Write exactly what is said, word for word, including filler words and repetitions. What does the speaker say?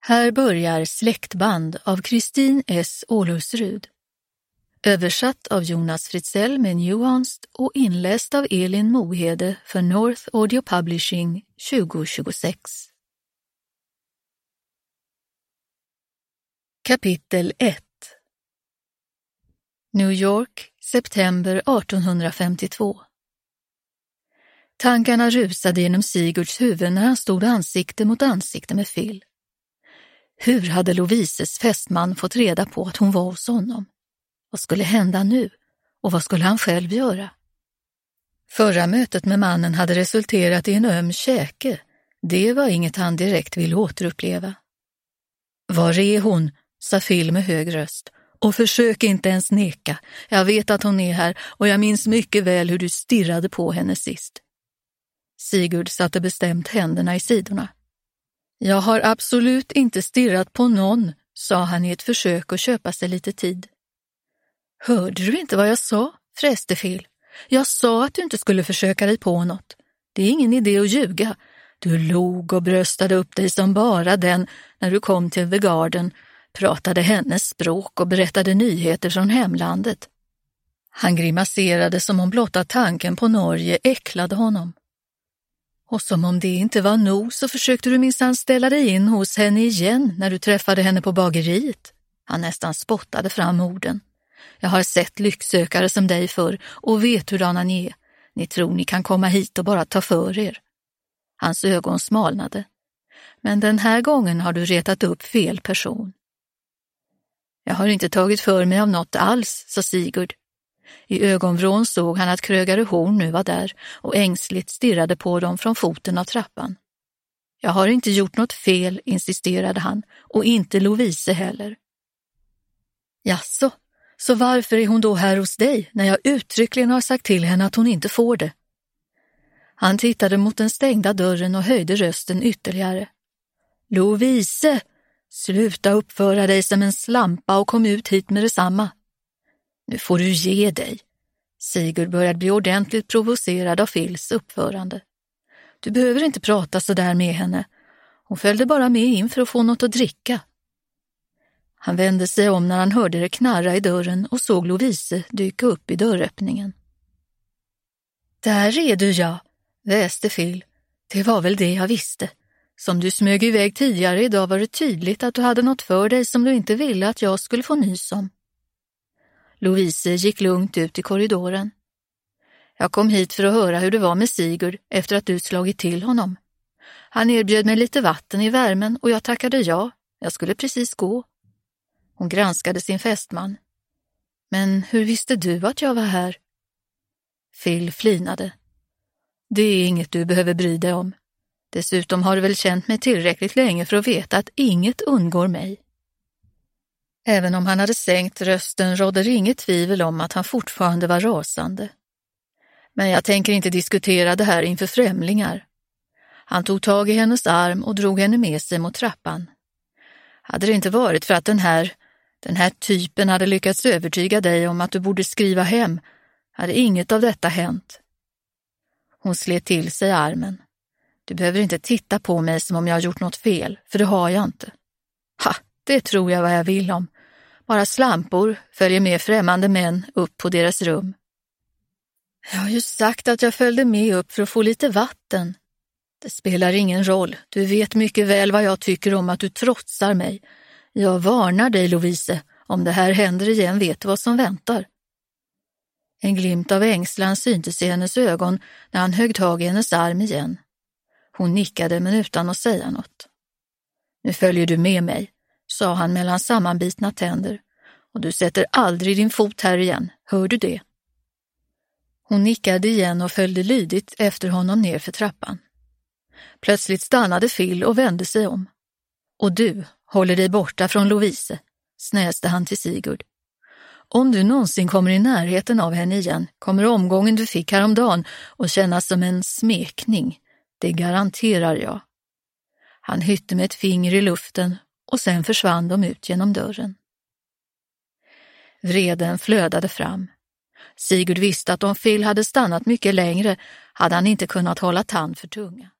Här börjar Släktband av Kristin S. Åhlusrud. Översatt av Jonas Fritzell med nuansed och inläst av Elin Mohede för North Audio Publishing tjugo tjugosex. Kapitel ett. New York, september artonhundrafemtiotvå. Tankarna rusade genom Sigurds huvud när han stod ansikte mot ansikte med Phil. Hur hade Lovises fästman fått reda på att hon var hos honom? Vad skulle hända nu? Och vad skulle han själv göra? Förra mötet med mannen hade resulterat i en öm käke. Det var inget han direkt ville återuppleva. Var är hon? Sa Phil med hög röst. Och försök inte ens neka. Jag vet att hon är här och jag minns mycket väl hur du stirrade på henne sist. Sigurd satte bestämt händerna i sidorna. Jag har absolut inte stirrat på någon, sa han i ett försök att köpa sig lite tid. Hörde du inte vad jag sa? Fräste Phil. Jag sa att du inte skulle försöka dig på något. Det är ingen idé att ljuga. Du log och bröstade upp dig som bara den när du kom till The Garden, pratade hennes språk och berättade nyheter från hemlandet. Han grimaserade som om blotta tanken på Norge äcklade honom. Och som om det inte var nog så försökte du minsann ställa dig in hos henne igen när du träffade henne på bageriet. Han nästan spottade fram orden. Jag har sett lycksökare som dig förr och vet hurdana ni är. Ni tror ni kan komma hit och bara ta för er. Hans ögon smalnade. Men den här gången har du retat upp fel person. Jag har inte tagit för mig av något alls, sa Sigurd. I ögonvrån såg han att krögare Horn nu var där och ängsligt stirrade på dem från foten av trappan. Jag har inte gjort något fel, insisterade han, och inte Lovise heller. Jaså, så varför är hon då här hos dig när jag uttryckligen har sagt till henne att hon inte får det? Han tittade mot den stängda dörren och höjde rösten ytterligare. Lovise, sluta uppföra dig som en slampa och kom ut hit med detsamma. Nu får du ge dig. Sigurd började bli ordentligt provocerad av Phils uppförande. Du behöver inte prata så där med henne. Hon följde bara med in för att få något att dricka. Han vände sig om när han hörde det knarra i dörren och såg Lovise dyka upp i dörröppningen. Där är du, ja, väste Phil. Det var väl det jag visste. Som du smög iväg tidigare idag var det tydligt att du hade något för dig som du inte ville att jag skulle få nys om. Lovise gick lugnt ut i korridoren. Jag kom hit för att höra hur det var med Sigurd efter att du slagit till honom. Han erbjöd mig lite vatten i värmen och jag tackade ja. Jag skulle precis gå. Hon granskade sin fästman. Men hur visste du att jag var här? Phil flinade. Det är inget du behöver bry dig om. Dessutom har du väl känt mig tillräckligt länge för att veta att inget undgår mig. Även om han hade sänkt rösten rådde det inget tvivel om att han fortfarande var rasande. Men jag tänker inte diskutera det här inför främlingar. Han tog tag i hennes arm och drog henne med sig mot trappan. Hade det inte varit för att den här, den här typen hade lyckats övertyga dig om att du borde skriva hem, hade inget av detta hänt. Hon slet till sig armen. Du behöver inte titta på mig som om jag har gjort något fel, för det har jag inte. Ha, det tror jag vad jag vill om. Bara slampor följer med främmande män upp på deras rum. Jag har ju sagt att jag följde med upp för att få lite vatten. Det spelar ingen roll. Du vet mycket väl vad jag tycker om att du trotsar mig. Jag varnar dig, Lovise. Om det här händer igen vet du vad som väntar. En glimt av ängslan syntes i hennes ögon när han högg tag i hennes arm igen. Hon nickade men utan att säga något. Nu följer du med mig, sa han mellan sammanbitna tänder. Och du sätter aldrig din fot här igen, hör du det? Hon nickade igen och följde lydigt efter honom ner för trappan. Plötsligt stannade Phil och vände sig om. Och du håller dig borta från Lovise, snäste han till Sigurd. Om du någonsin kommer i närheten av henne igen kommer omgången du fick häromdagen att kännas som en smekning. Det garanterar jag. Han hytte med ett finger i luften och sen försvann de ut genom dörren. Vreden flödade fram. Sigurd visste att om Phil hade stannat mycket längre hade han inte kunnat hålla tand för tunga.